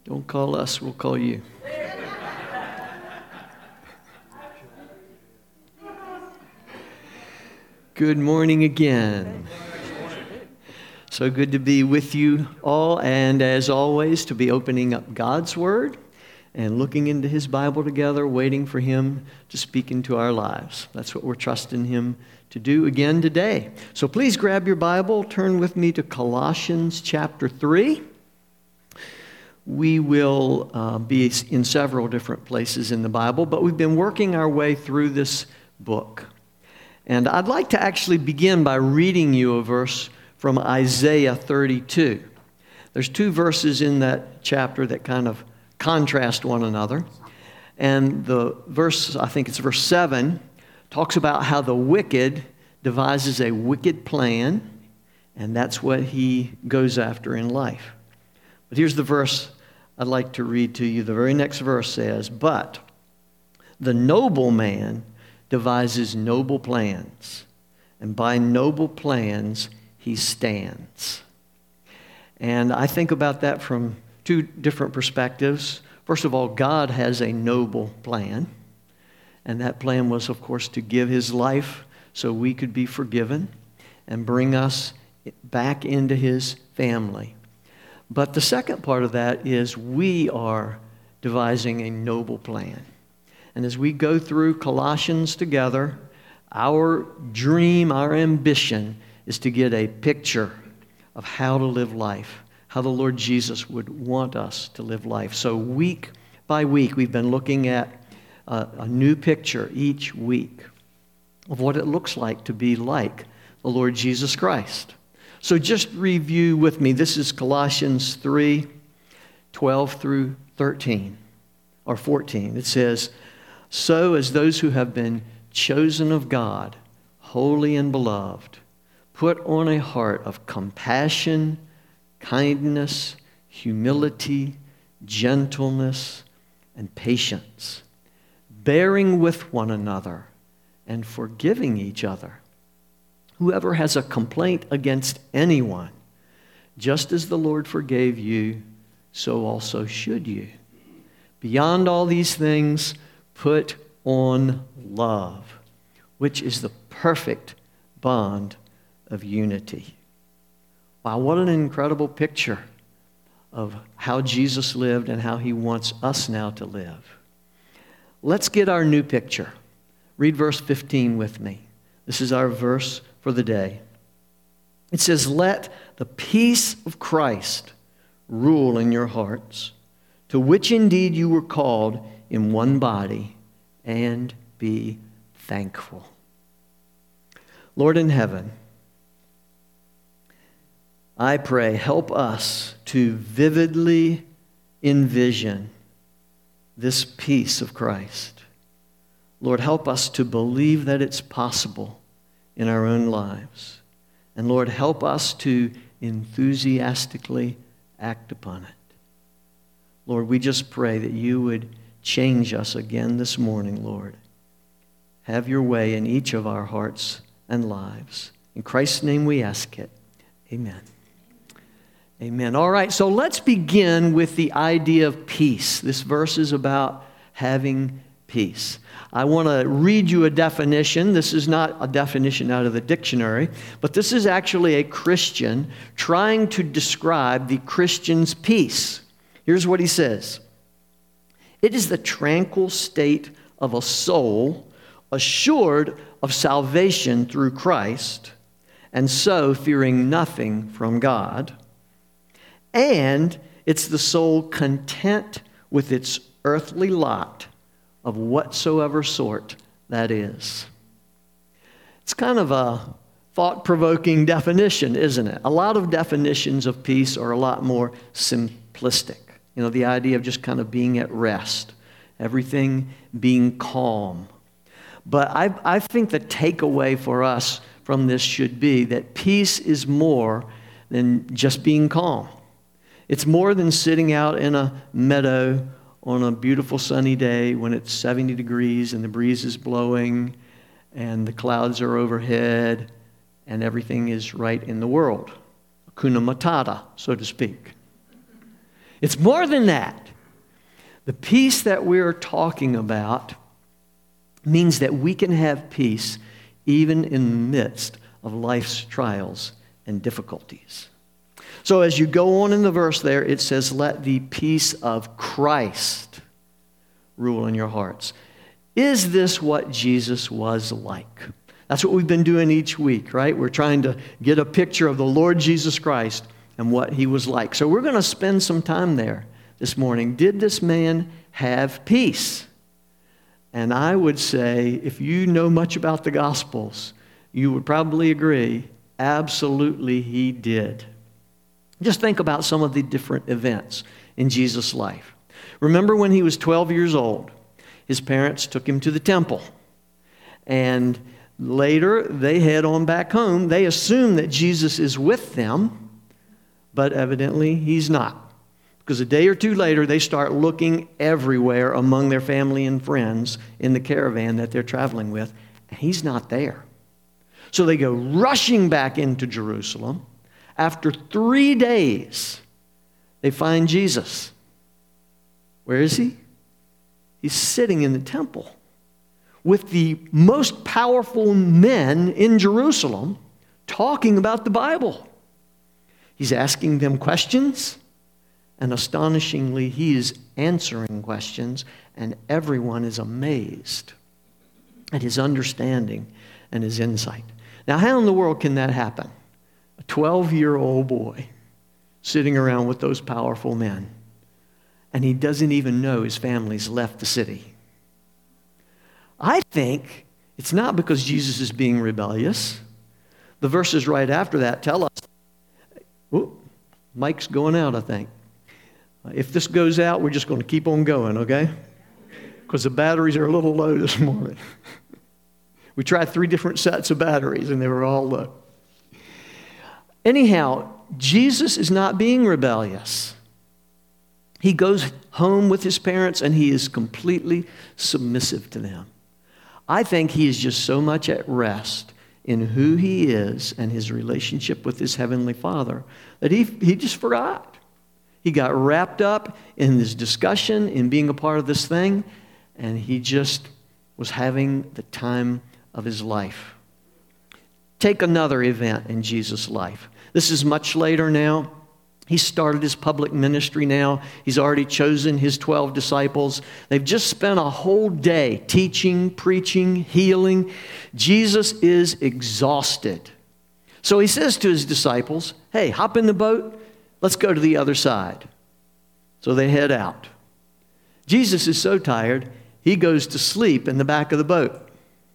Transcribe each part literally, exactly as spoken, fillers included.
Don't call us, we'll call you. Good morning again. So good to be with you all, and as always, to be opening up God's Word and looking into His Bible together, waiting for Him to speak into our lives. That's what we're trusting Him to do again today. So please grab your Bible, turn with me to Colossians chapter three. We will uh, be in several different places in the Bible, but we've been working our way through this book. And I'd like to actually begin by reading you a verse from Isaiah thirty-two. There's two verses in that chapter that kind of contrast one another. And the verse, I think it's verse seven, talks about how the wicked devises a wicked plan, and that's what he goes after in life. But here's the verse I'd like to read to you. The very next verse says, "But the noble man devises noble plans, and by noble plans he stands." And I think about that from two different perspectives. First of all, God has a noble plan, and that plan was, of course, to give His life so we could be forgiven and bring us back into His family. But the second part of that is we are devising a noble plan. And as we go through Colossians together, our dream, our ambition is to get a picture of how to live life, how the Lord Jesus would want us to live life. So week by week, we've been looking at a, a new picture each week of what it looks like to be like the Lord Jesus Christ. So just review with me. This is Colossians three, twelve through thirteen, or fourteen. It says, "So as those who have been chosen of God, holy and beloved, put on a heart of compassion, kindness, humility, gentleness, and patience, bearing with one another and forgiving each other. Whoever has a complaint against anyone, just as the Lord forgave you, so also should you. Beyond all these things, put on love, which is the perfect bond of unity." Wow, what an incredible picture of how Jesus lived and how He wants us now to live. Let's get our new picture. Read verse fifteen with me. This is our verse for the day. It says, "Let the peace of Christ rule in your hearts, to which indeed you were called in one body, and be thankful." Lord in heaven, I pray, help us to vividly envision this peace of Christ. Lord, help us to believe that it's possible in our own lives. And Lord, help us to enthusiastically act upon it. Lord, we just pray that you would change us again this morning, Lord. Have your way in each of our hearts and lives. In Christ's name we ask it. Amen. Amen. All right, so let's begin with the idea of peace. This verse is about having peace. I want to read you a definition. This is not a definition out of the dictionary, but this is actually a Christian trying to describe the Christian's peace. Here's what he says. "It is the tranquil state of a soul assured of salvation through Christ, and so fearing nothing from God. And it's the soul content with its earthly lot of whatsoever sort that is." It's kind of a thought-provoking definition, isn't it? A lot of definitions of peace are a lot more simplistic. You know, the idea of just kind of being at rest, everything being calm. But I, I think the takeaway for us from this should be that peace is more than just being calm. It's more than sitting out in a meadow on a beautiful sunny day when it's seventy degrees and the breeze is blowing and the clouds are overhead and everything is right in the world. Hakuna Matata, so to speak. It's more than that. The peace that we're talking about means that we can have peace even in the midst of life's trials and difficulties. So as you go on in the verse there, it says, let the peace of Christ rule in your hearts. Is this what Jesus was like? That's what we've been doing each week, right? We're trying to get a picture of the Lord Jesus Christ and what he was like. So we're going to spend some time there this morning. Did this man have peace? And I would say, if you know much about the Gospels, you would probably agree, absolutely he did. Just think about some of the different events in Jesus' life. Remember when he was twelve years old, his parents took him to the temple. And later, they head on back home. They assume that Jesus is with them, but evidently he's not. Because a day or two later, they start looking everywhere among their family and friends in the caravan that they're traveling with, and he's not there. So they go rushing back into Jerusalem. After three days, they find Jesus. Where is he? He's sitting in the temple with the most powerful men in Jerusalem talking about the Bible. He's asking them questions, and astonishingly, he is answering questions, and everyone is amazed at his understanding and his insight. Now, how in the world can that happen? A twelve-year-old boy sitting around with those powerful men, and he doesn't even know his family's left the city. I think it's not because Jesus is being rebellious. The verses right after that tell us, oh, Mike's going out, I think. If this goes out, we're just going to keep on going, okay? Because the batteries are a little low this morning. We tried three different sets of batteries, and they were all low. Anyhow, Jesus is not being rebellious. He goes home with his parents, and he is completely submissive to them. I think he is just so much at rest in who he is and his relationship with his heavenly Father that he, he just forgot. He got wrapped up in this discussion, in being a part of this thing, and he just was having the time of his life. Take another event in Jesus' life. This is much later now. He started his public ministry now. He's already chosen his twelve disciples. They've just spent a whole day teaching, preaching, healing. Jesus is exhausted. So he says to his disciples, hey, hop in the boat. Let's go to the other side. So they head out. Jesus is so tired, he goes to sleep in the back of the boat.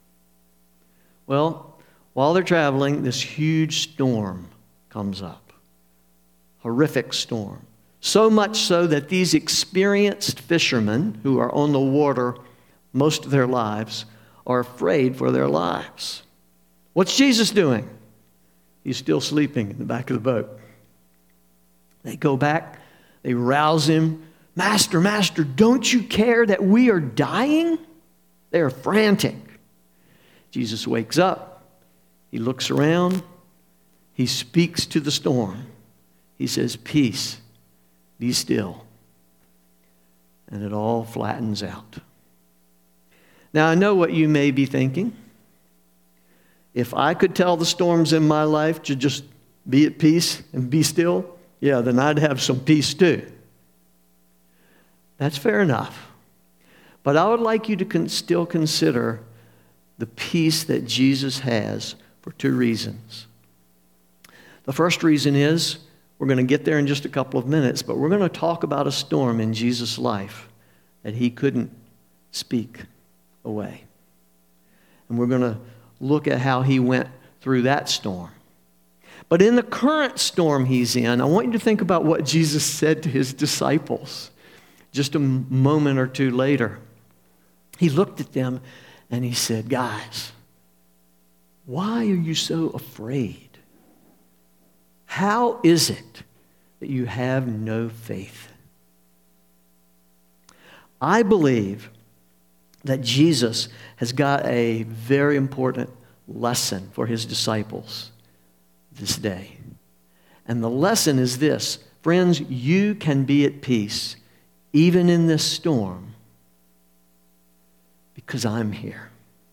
Well, while they're traveling, this huge storm comes up. Horrific storm. So much so that these experienced fishermen who are on the water most of their lives are afraid for their lives. What's Jesus doing? He's still sleeping in the back of the boat. They go back, they rouse him. Master, Master, don't you care that we are dying? They are frantic. Jesus wakes up. He looks around. He speaks to the storm. He says, peace, be still. And it all flattens out. Now, I know what you may be thinking. If I could tell the storms in my life to just be at peace and be still, yeah, then I'd have some peace too. That's fair enough. But I would like you to con- still consider the peace that Jesus has for two reasons. The first reason is, we're going to get there in just a couple of minutes, but we're going to talk about a storm in Jesus' life that he couldn't speak away. And we're going to look at how he went through that storm. But in the current storm he's in, I want you to think about what Jesus said to his disciples just a moment or two later. He looked at them and he said, guys, why are you so afraid? How is it that you have no faith? I believe that Jesus has got a very important lesson for his disciples this day. And the lesson is this: Friends, you can be at peace even in this storm because I'm here.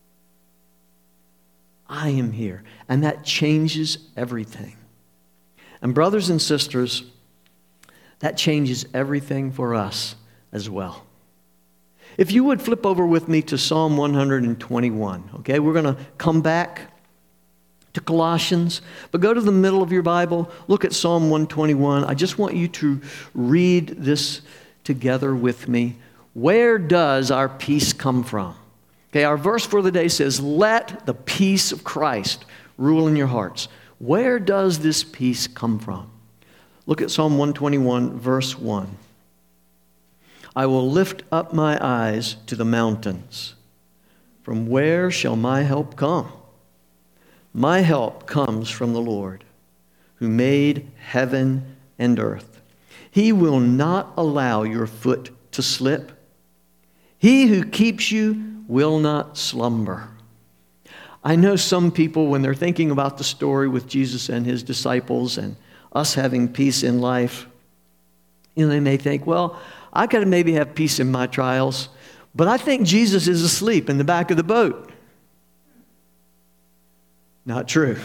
I am here. And that changes everything. And brothers and sisters, that changes everything for us as well. If you would flip over with me to Psalm one twenty-one, okay? We're going to come back to Colossians, but go to the middle of your Bible, look at Psalm one twenty-one. I just want you to read this together with me. Where does our peace come from? Okay, our verse for the day says, let the peace of Christ rule in your hearts. Where does this peace come from? Look at Psalm one twenty-one, verse one. I will lift up my eyes to the mountains. From where shall my help come? My help comes from the Lord, who made heaven and earth. He will not allow your foot to slip. He who keeps you will not slumber. I know some people, when they're thinking about the story with Jesus and his disciples and us having peace in life, you know, they may think, well, I could maybe have peace in my trials, but I think Jesus is asleep in the back of the boat. Not true.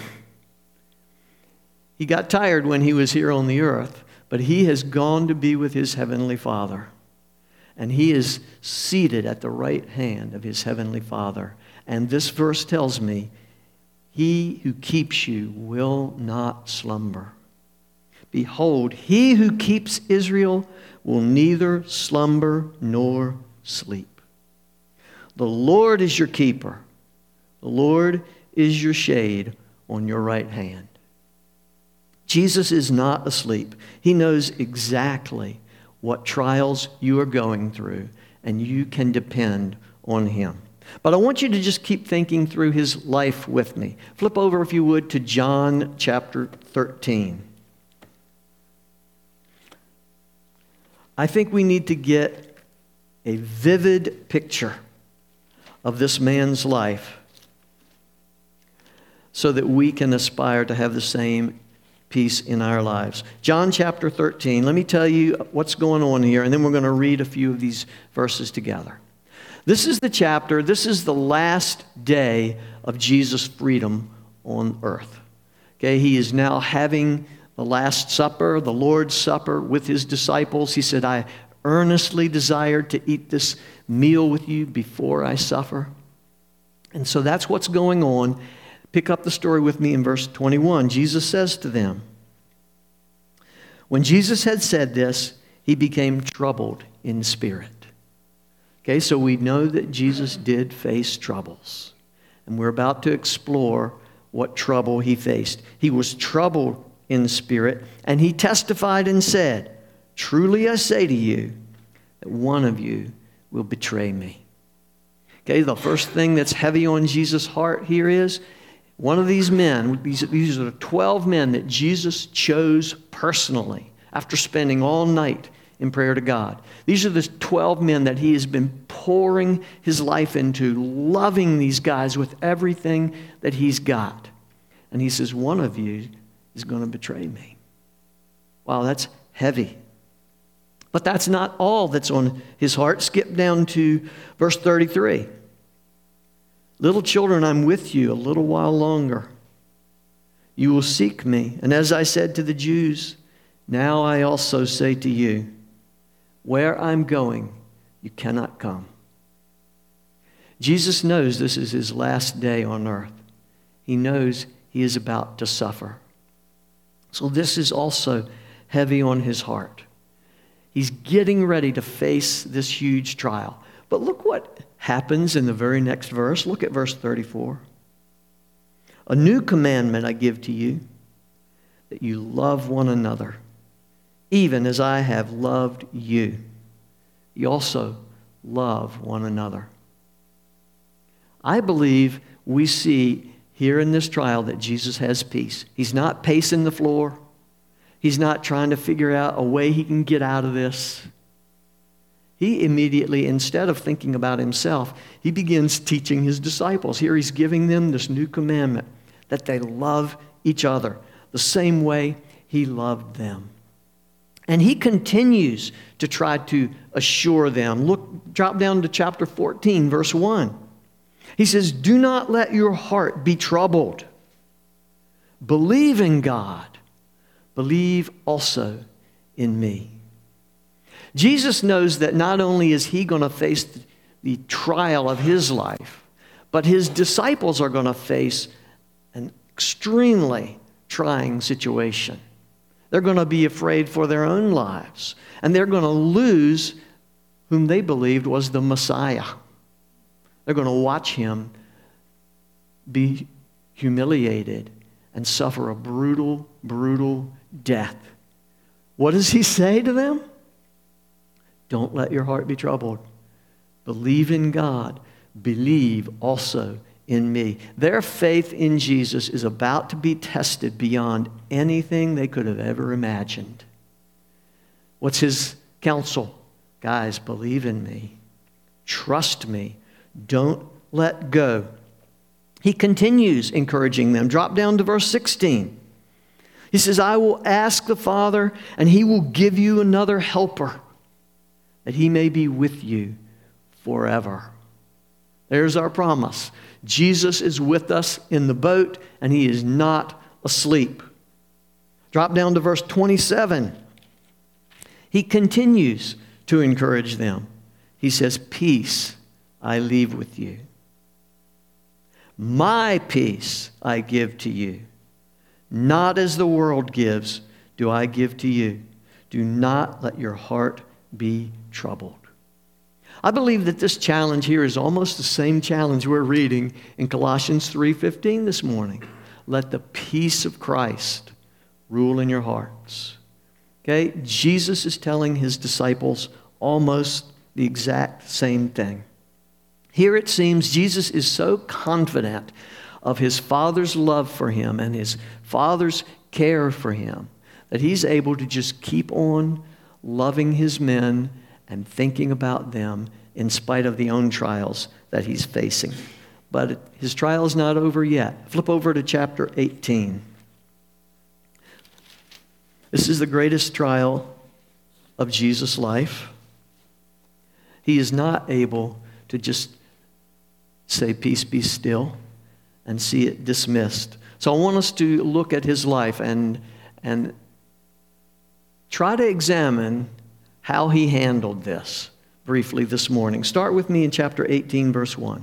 He got tired when he was here on the earth, but he has gone to be with his heavenly Father. And he is seated at the right hand of his heavenly Father. And this verse tells me, he who keeps you will not slumber. Behold, he who keeps Israel will neither slumber nor sleep. The Lord is your keeper. The Lord is your shade on your right hand. Jesus is not asleep. He knows exactly what trials you are going through, and you can depend on him. But I want you to just keep thinking through his life with me. Flip over, if you would, to John chapter thirteen. I think we need to get a vivid picture of this man's life so that we can aspire to have the same peace in our lives. John chapter thirteen, let me tell you what's going on here, and then we're going to read a few of these verses together. This is the chapter, this is the last day of Jesus' freedom on earth. Okay, he is now having the Last Supper, the Lord's Supper with his disciples. He said, I earnestly desired to eat this meal with you before I suffer. And so that's what's going on. Pick up the story with me in verse twenty-one. Jesus says to them, when Jesus had said this, he became troubled in spirit. Okay, so we know that Jesus did face troubles. And we're about to explore what trouble he faced. He was troubled in spirit, and he testified and said, truly I say to you, that one of you will betray me. Okay, the first thing that's heavy on Jesus' heart here is, one of these men, these, these are the twelve men that Jesus chose personally after spending all night in prayer to God. These are the twelve men that he has been pouring his life into, loving these guys with everything that he's got. And he says, one of you is going to betray me. Wow, that's heavy. But that's not all that's on his heart. Skip down to verse thirty-three. Little children, I'm with you a little while longer. You will seek me. And as I said to the Jews, now I also say to you, where I'm going, you cannot come. Jesus knows this is his last day on earth. He knows he is about to suffer. So this is also heavy on his heart. He's getting ready to face this huge trial. But look what happens in the very next verse. Look at verse thirty-four. A new commandment I give to you, that you love one another, even as I have loved you. You also love one another. I believe we see here in this trial that Jesus has peace. He's not pacing the floor. He's not trying to figure out a way he can get out of this. He immediately, instead of thinking about himself, he begins teaching his disciples. Here he's giving them this new commandment, that they love each other the same way he loved them. And he continues to try to assure them. Look, drop down to chapter fourteen, verse one. He says, do not let your heart be troubled. Believe in God. Believe also in me. Jesus knows that not only is he going to face the trial of his life, but his disciples are going to face an extremely trying situation. They're going to be afraid for their own lives, and they're going to lose whom they believed was the Messiah. They're going to watch him be humiliated and suffer a brutal, brutal death. What does he say to them? Don't let your heart be troubled. Believe in God. Believe also in me. Their faith in Jesus is about to be tested beyond anything they could have ever imagined. What's his counsel? Guys, believe in me. Trust me. Don't let go. He continues encouraging them. Drop down to verse sixteen. He says, I will ask the Father, and he will give you another helper, that he may be with you forever. There's our promise. Jesus is with us in the boat, and he is not asleep. Drop down to verse twenty-seven. He continues to encourage them. He says, peace I leave with you. My peace I give to you. Not as the world gives, do I give to you. Do not let your heart be troubled. I believe that this challenge here is almost the same challenge we're reading in Colossians three fifteen this morning. Let the peace of Christ rule in your hearts. Okay? Jesus is telling his disciples almost the exact same thing. Here it seems Jesus is so confident of his Father's love for him and his Father's care for him that he's able to just keep on loving his men and thinking about them in spite of the own trials that he's facing. But his trial is not over yet. Flip over to chapter eighteen. This is the greatest trial of Jesus' life. He is not able to just say, peace be still, and see it dismissed. So I want us to look at his life and, and try to examine how he handled this briefly this morning. Start with me in chapter eighteen, verse one.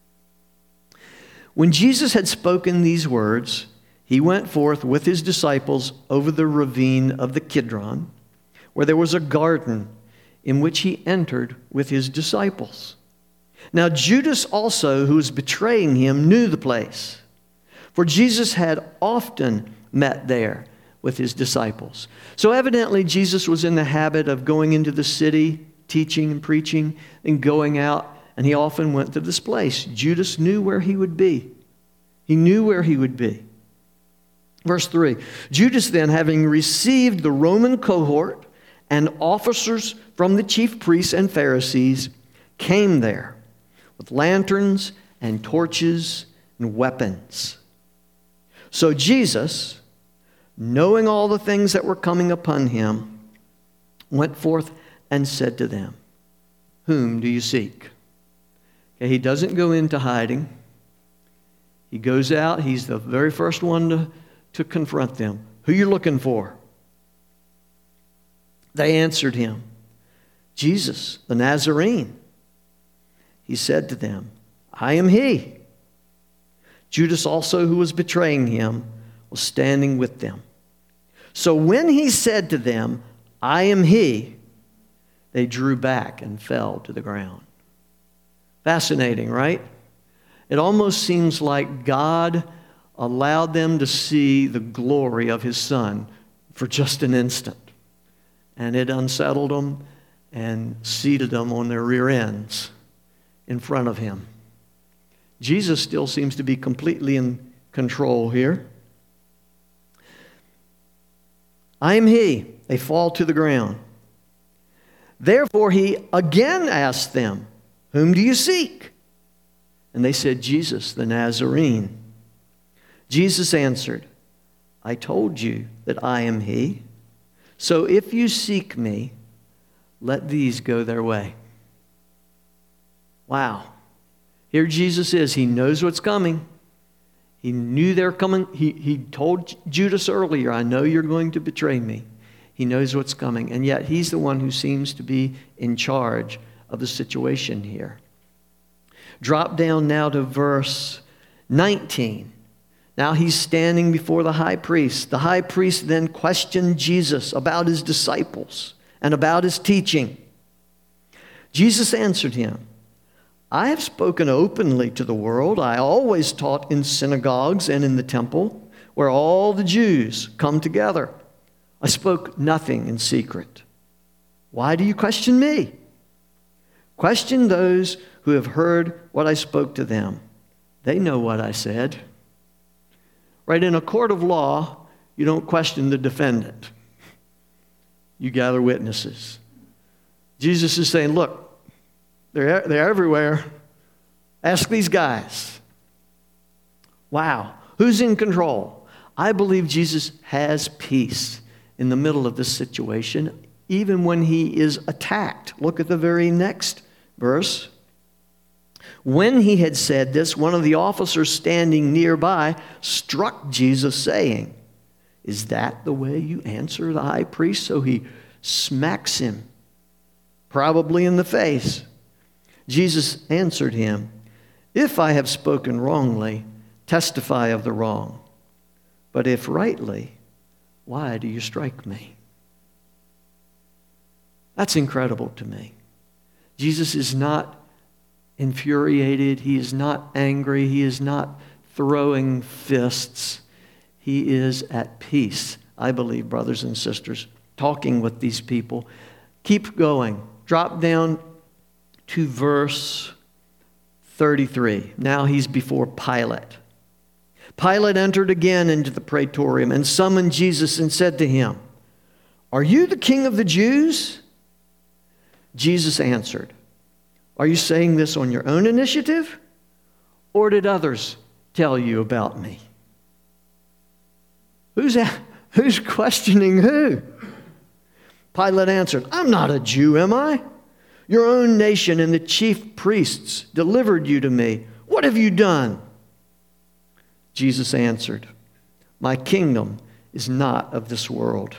When Jesus had spoken these words, he went forth with his disciples over the ravine of the Kidron, where there was a garden in which he entered with his disciples. Now Judas also, who was betraying him, knew the place, for Jesus had often met there with his disciples. So evidently Jesus was in the habit of going into the city, teaching and preaching, and going out, and he often went to this place. Judas knew where he would be. He knew where he would be. Verse three, Judas then, having received the Roman cohort and officers from the chief priests and Pharisees, came there with lanterns and torches and weapons. So Jesus, knowing all the things that were coming upon him, went forth and said to them, whom do you seek? Okay, he doesn't go into hiding. He goes out. He's the very first one to, to confront them. Who are you looking for? They answered him, Jesus, the Nazarene. He said to them, I am he. Judas also, who was betraying him, was standing with them. So when he said to them, I am he, they drew back and fell to the ground. Fascinating, right? It almost seems like God allowed them to see the glory of his Son for just an instant. And it unsettled them and seated them on their rear ends in front of him. Jesus still seems to be completely in control here. I am he. They fall to the ground. Therefore he again asked them, whom do you seek? And they said, Jesus, the Nazarene. Jesus answered, I told you that I am he. So if you seek me, let these go their way. Wow. Here Jesus is. He knows what's coming. He knew they're coming. He, he told Judas earlier, I know you're going to betray me. He knows what's coming. And yet he's the one who seems to be in charge of the situation here. Drop down now to verse nineteen. Now he's standing before the high priest. The high priest then questioned Jesus about his disciples and about his teaching. Jesus answered him, I have spoken openly to the world. I always taught in synagogues and in the temple, where all the Jews come together. I spoke nothing in secret. Why do you question me? Question those who have heard what I spoke to them. They know what I said. Right, in a court of law, you don't question the defendant. You gather witnesses. Jesus is saying, look, they're, they're everywhere. Ask these guys. Wow, who's in control? I believe Jesus has peace in the middle of this situation, even when he is attacked. Look at the very next verse. When he had said this, one of the officers standing nearby struck Jesus, saying, Is that the way you answer the high priest? So he smacks him, probably in the face. Jesus answered him, If I have spoken wrongly, testify of the wrong. But if rightly, why do you strike me? That's incredible to me. Jesus is not infuriated. He is not angry. He is not throwing fists. He is at peace, I believe, brothers and sisters, talking with these people. Keep going. Drop down to verse thirty-three. Now he's before Pilate. Pilate entered again into the praetorium and summoned Jesus and said to him, Are you the king of the Jews? Jesus answered, Are you saying this on your own initiative? Or did others tell you about me? Who's, who's questioning who? Pilate answered, I'm not a Jew, am I? Your own nation and the chief priests delivered you to me. What have you done? Jesus answered, My kingdom is not of this world.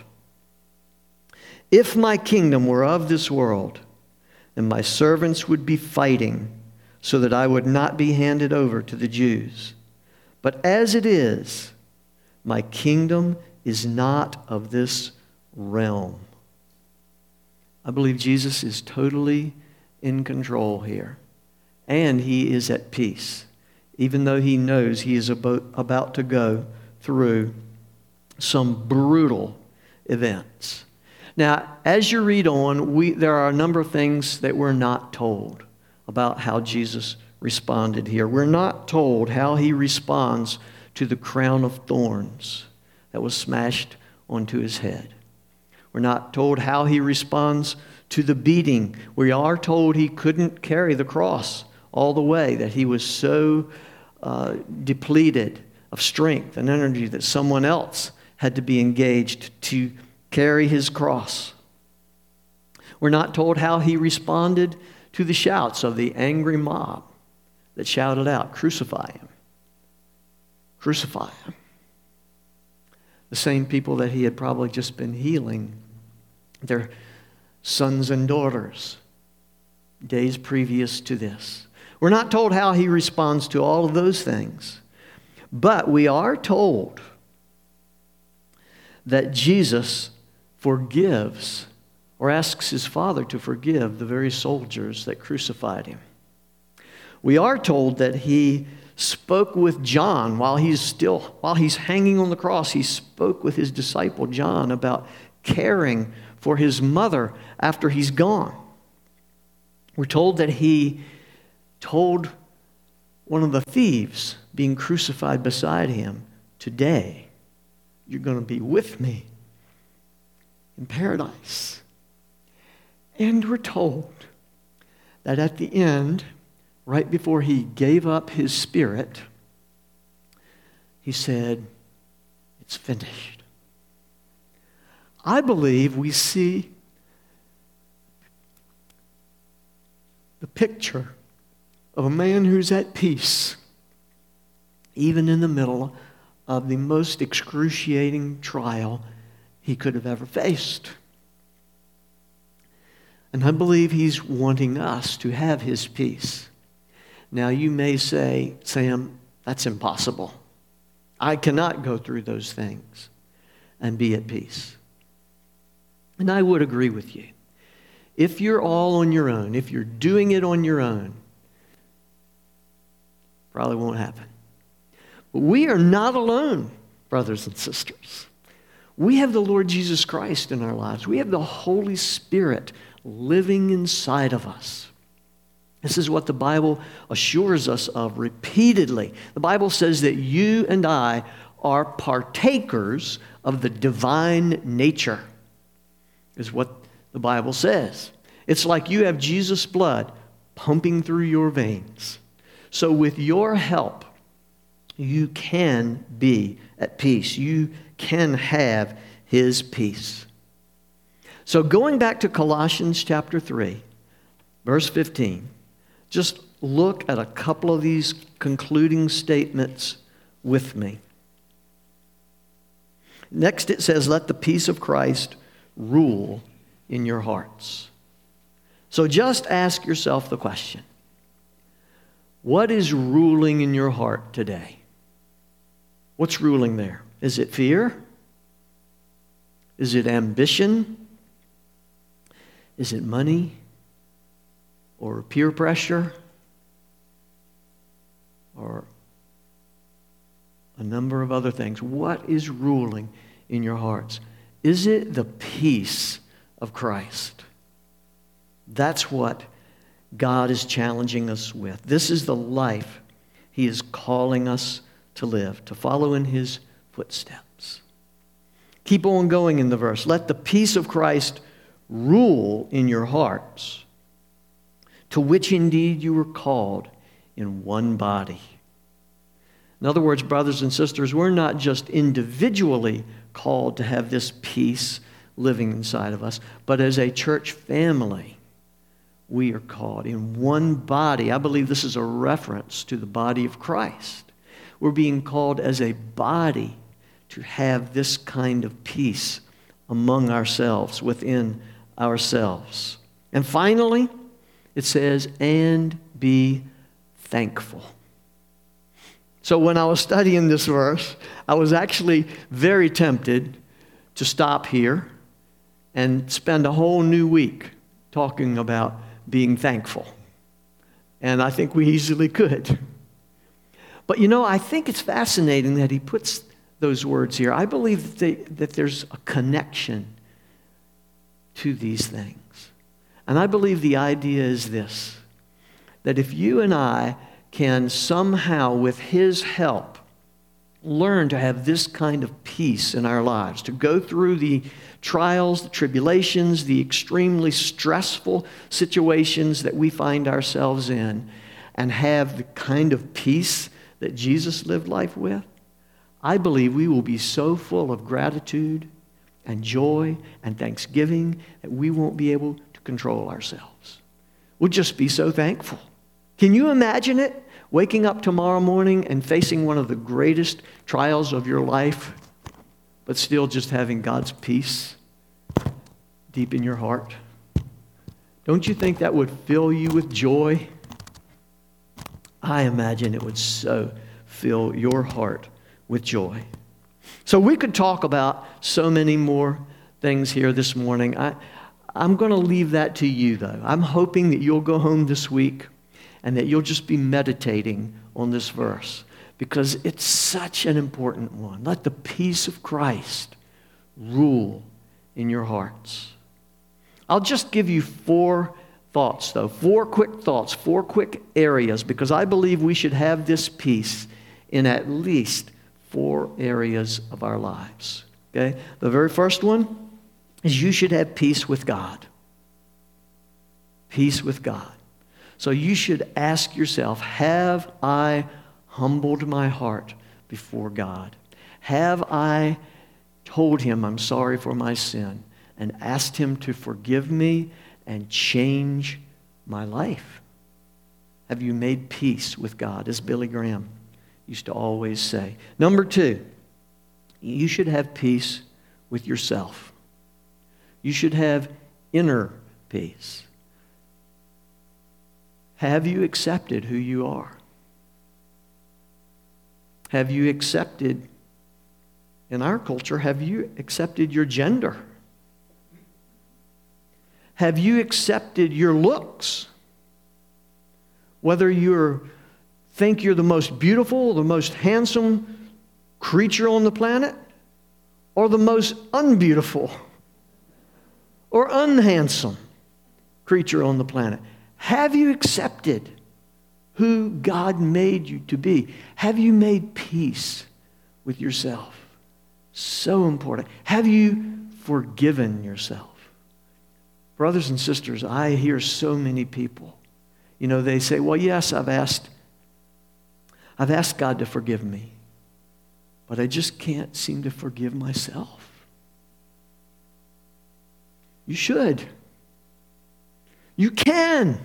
If my kingdom were of this world, then my servants would be fighting so that I would not be handed over to the Jews. But as it is, my kingdom is not of this realm. I believe Jesus is totally in control here. And he is at peace, even though he knows he is about, about to go through some brutal events. Now, as you read on, we, there are a number of things that we're not told about how Jesus responded here. We're not told how he responds to the crown of thorns that was smashed onto his head. We're not told how he responds to the beating. We are told he couldn't carry the cross all the way, that he was so uh, depleted of strength and energy that someone else had to be engaged to carry his cross. We're not told how he responded to the shouts of the angry mob that shouted out, Crucify him. Crucify him. The same people that he had probably just been healing their sons and daughters days previous to this. We're not told how he responds to all of those things. But we are told that Jesus forgives or asks his Father to forgive the very soldiers that crucified him. We are told that he spoke with John while he's still, while he's hanging on the cross. He spoke with his disciple John about caring for his mother after he's gone. We're told that he told one of the thieves being crucified beside him, today you're going to be with me in paradise. And we're told that at the end, right before he gave up his spirit, he said, it's finished. I believe we see the picture of a man who's at peace, even in the middle of the most excruciating trial he could have ever faced. And I believe he's wanting us to have his peace. Now, you may say, Sam, that's impossible. I cannot go through those things and be at peace. And I would agree with you. If you're all on your own, if you're doing it on your own, probably won't happen. But we are not alone, brothers and sisters. We have the Lord Jesus Christ in our lives. We have the Holy Spirit living inside of us. This is what the Bible assures us of repeatedly. The Bible says that you and I are partakers of the divine nature, is what the Bible says. It's like you have Jesus' blood pumping through your veins. So with your help, you can be at peace. You can have his peace. So going back to Colossians chapter three, verse fifteen, just look at a couple of these concluding statements with me. Next it says, let the peace of Christ rule in your hearts. So just ask yourself the question, what is ruling in your heart today? What's ruling there? Is it fear? Is it ambition? Is it money? Or peer pressure? Or a number of other things? What is ruling in your hearts? Is it the peace of Christ? That's what God is challenging us with. This is the life he is calling us to live, to follow in his footsteps. Keep on going in the verse. Let the peace of Christ rule in your hearts, to which indeed you were called in one body. In other words, brothers and sisters, we're not just individually called to have this peace living inside of us, but as a church family, we are called in one body. I believe this is a reference to the body of Christ. We're being called as a body to have this kind of peace among ourselves, within ourselves. And finally, it says, and be thankful. So when I was studying this verse, I was actually very tempted to stop here and spend a whole new week talking about being thankful. And I think we easily could. But you know, I think it's fascinating that he puts those words here. I believe that, they, that there's a connection to these things. And I believe the idea is this, that if you and I can somehow, with his help, learn to have this kind of peace in our lives, to go through the trials, the tribulations, the extremely stressful situations that we find ourselves in, and have the kind of peace that Jesus lived life with, I believe we will be so full of gratitude and joy and thanksgiving that we won't be able to control ourselves. We'll just be so thankful. Can you imagine it? Waking up tomorrow morning and facing one of the greatest trials of your life, but still just having God's peace deep in your heart. Don't you think that would fill you with joy? I imagine it would so fill your heart with joy. So we could talk about so many more things here this morning. I, I'm going to leave that to you, though. I'm hoping that you'll go home this week and that you'll just be meditating on this verse, because it's such an important one. Let the peace of Christ rule in your hearts. I'll just give you four thoughts, though. Four quick thoughts, four quick areas, because I believe we should have this peace in at least four areas of our lives. Okay? The very first one is you should have peace with God. Peace with God. So you should ask yourself, have I humbled my heart before God? Have I told him I'm sorry for my sin, and asked him to forgive me and change my life? Have you made peace with God, as Billy Graham used to always say? Number two, you should have peace with yourself. You should have inner peace. Have you accepted who you are? Have you accepted, in our culture, have you accepted your gender? Have you accepted your looks? Whether you think you're the most beautiful, the most handsome creature on the planet, or the most unbeautiful or unhandsome creature on the planet. Have you accepted who God made you to be? Have you made peace with yourself? So important. Have you forgiven yourself? Brothers and sisters, I hear so many people, you know, they say, well, yes, I've asked, I've asked God to forgive me, but I just can't seem to forgive myself. You should. You can.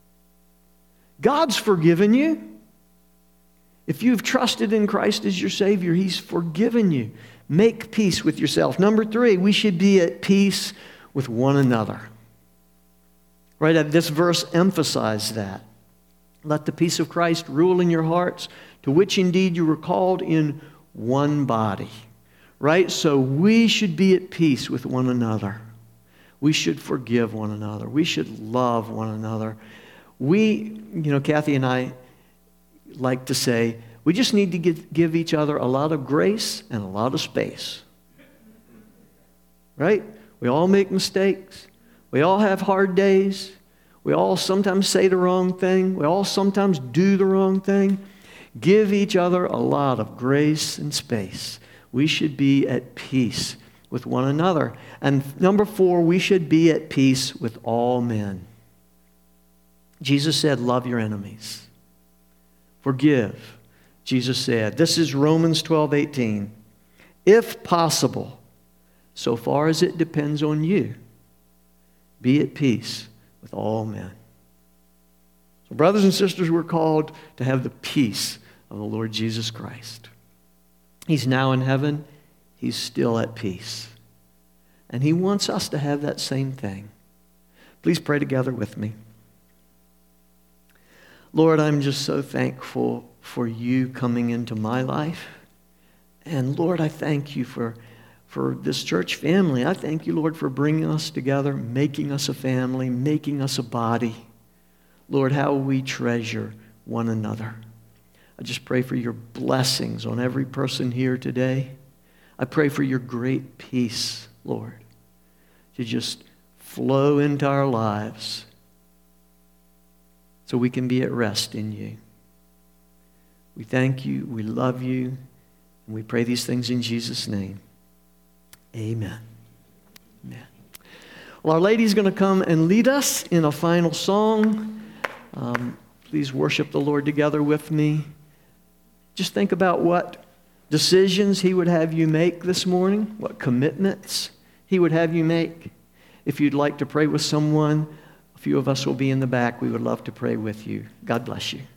God's forgiven you. If you've trusted in Christ as your Savior, He's forgiven you. Make peace with yourself. Number three, we should be at peace with one another. Right? This verse emphasizes that. Let the peace of Christ rule in your hearts, to which indeed you were called in one body. Right? So we should be at peace with one another. We should forgive one another. We should love one another. We, you know, Kathy and I like to say, we just need to give, give each other a lot of grace and a lot of space. Right? We all make mistakes. We all have hard days. We all sometimes say the wrong thing. We all sometimes do the wrong thing. Give each other a lot of grace and space. We should be at peace with one another. And number four, we should be at peace with all men. Jesus said, love your enemies. Forgive. Jesus said, this is Romans twelve eighteen. If possible, so far as it depends on you, be at peace with all men. So brothers and sisters, we're called to have the peace of the Lord Jesus Christ. He's now in heaven. He's still at peace. And He wants us to have that same thing. Please pray together with me. Lord, I'm just so thankful for You coming into my life. And Lord, I thank You for, for this church family. I thank You, Lord, for bringing us together, making us a family, making us a body. Lord, how we treasure one another. I just pray for Your blessings on every person here today. I pray for Your great peace, Lord, to just flow into our lives so we can be at rest in You. We thank You, we love You, and we pray these things in Jesus' name. Amen. Amen. Well, Our Lady's going to come and lead us in a final song. Um, please worship the Lord together with me. Just think about what decisions He would have you make this morning, what commitments He would have you make. If you'd like to pray with someone, a few of us will be in the back. We would love to pray with you. God bless you.